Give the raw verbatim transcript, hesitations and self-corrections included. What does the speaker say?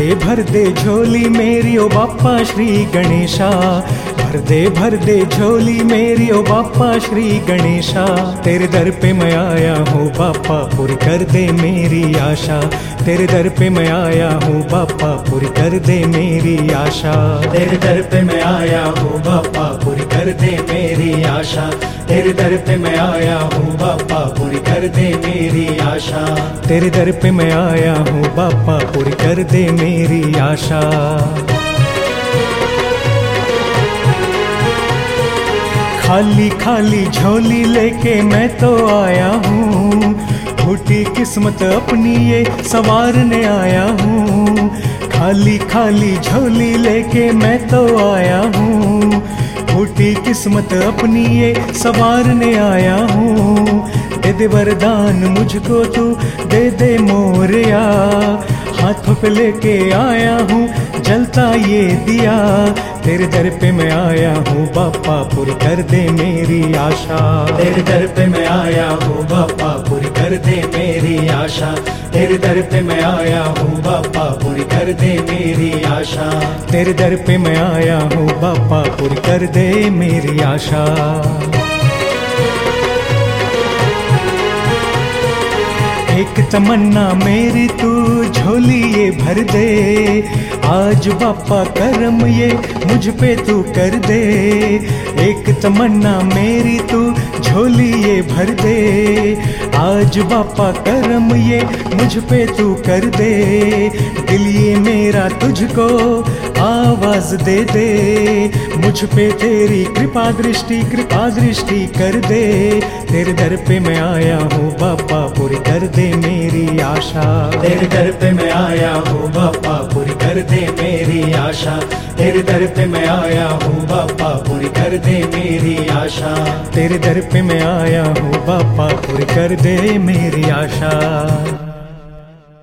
भर दे झोली मेरी ओ बापा श्री गणेशा, भर दे भर दे झोली मेरी ओ बापा श्री गणेशा। तेरे दर पे मैं आया हूँ बापा पूरी कर दे मेरी आशा, तेरे दर पे मैं आया हूँ बापा पूरी कर दे मेरी आशा। तेरे दर पे मैं आया हूँ बापा पूरी कर दे मेरी आशा, तेरे दर पे मैं आया हूँ बापा पूरी कर दे मेरी आशा। तेरे दर पे मैं आया हूँ बापा पूरी कर दे मेरी आशा। खाली खाली झोली लेके मैं तो आया हूँ, फूटी किस्मत अपनी ये संवारने आया हूँ। खाली खाली झोली लेके मैं तो आया हूँ, फूटी किस्मत अपनी ये संवारने आया हूँ। दे दे वरदान मुझको तू, दे दे मोरया, हाथों पे लेके आया हूँ जलता ये दिया। तेरे दर पे मैं आया हूँ बापा पूरी कर दे मेरी आशा, तेरे दर पे मैं आया हूँ बापा पूरी कर दे मेरी आशा, तेरे दर पे मैं आया हूँ बापा पूरी कर दे मेरी आशा। तेरे दर पे मैं आया हूँ बापा पूरी कर दे मेरी आशा। एक तमन्ना मेरी तू झोली ये भर दे, आज बापा करम ये मुझ पे तू कर दे। एक तमन्ना मेरी तू झोली ये भर दे, आज बापा करम ये मुझ पे तू कर दे। दिल ये मेरा तुझको आवाज दे दे, मुझ पे तेरी कृपा दृष्टि कृपा दृष्टि कर दे। तेरे दर पे मैं आया हूँ बापा पूरी कर दे मेरी आशा, तेरे दर पे मैं आया हूँ बापा पूरी कर दे मेरी आशा, तेरे दर पे मैं आया हूँ बापा पूरी कर दे मेरी आशा। तेरे दर पे मैं आया हूँ बापा पूरी कर दे मेरी आशा।